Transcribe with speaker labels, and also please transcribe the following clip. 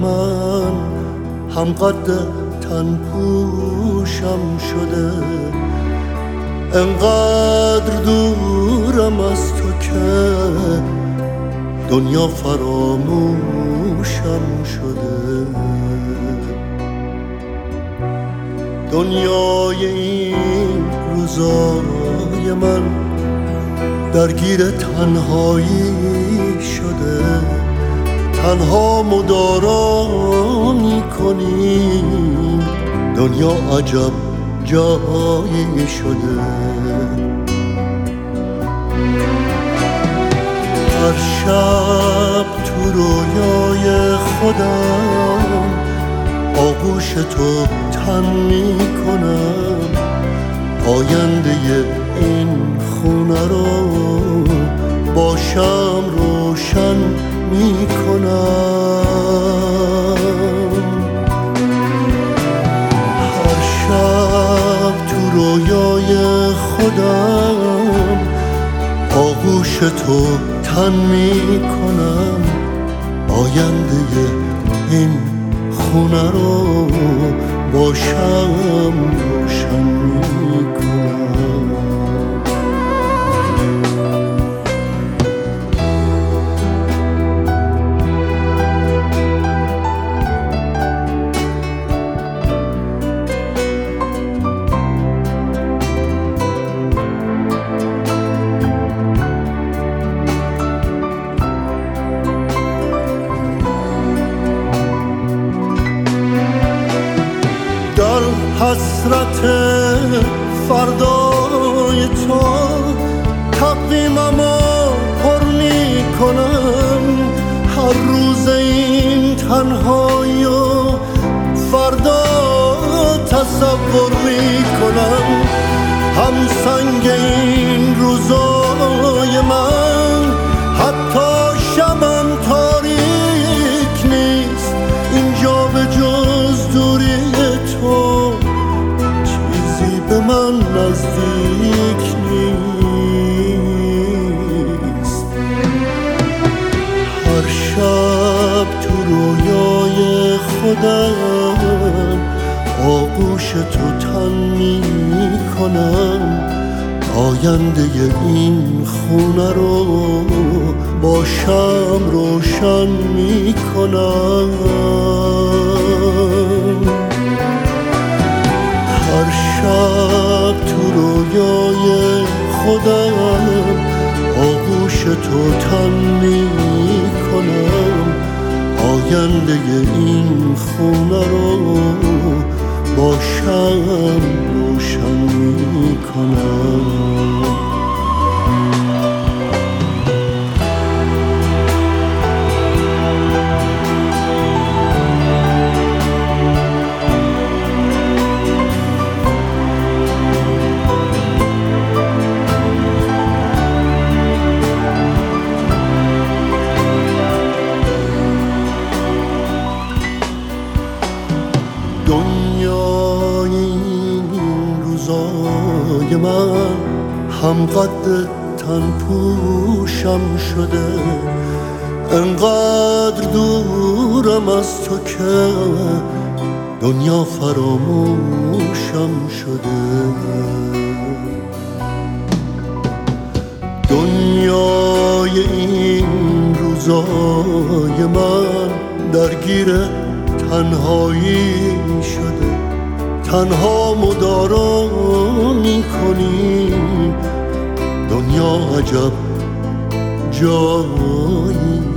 Speaker 1: من هم قد تن پوشم شده، انقدر دورم از تو که دنیا فراموشم شده. دنیای این روزای من درگیر تنهایی شده، تنها مدارا میکنیم، دنیا عجب جایی شده. هر شب تو رویای خودم آغوش تو تن میکنم، آینده این خونه رو باشم روشن میکنم. هر شب تو رویای خودم آغوش تو تن میکنم، آینده این خونه رو باشم روشن میکنم. حسرت فردای تو تقویممو پر میکنم، هر روز این تنهایی و فردا تصور میکنم. هم سنگ این روزای من حتی شبم تاریک نیست، اینجا به جز دوری تو به من نزدیک نیست. هر شب تو رویای خودم آغوش تو تن میکنم، آینده این خونه رو باشم روشن میکنم. هر شب تو رویای خودم آغوش تو تن میکنم، آینده این خونه رو باشم روشن میکنم. دنیای این روزای من هم قد تن پوشم شده، انقدر دورم از تو که دنیا فراموشم شده. دنیای این روزای من درگیر تنهایی شده، تنها مدارا میکنیم، دنیا عجب جایی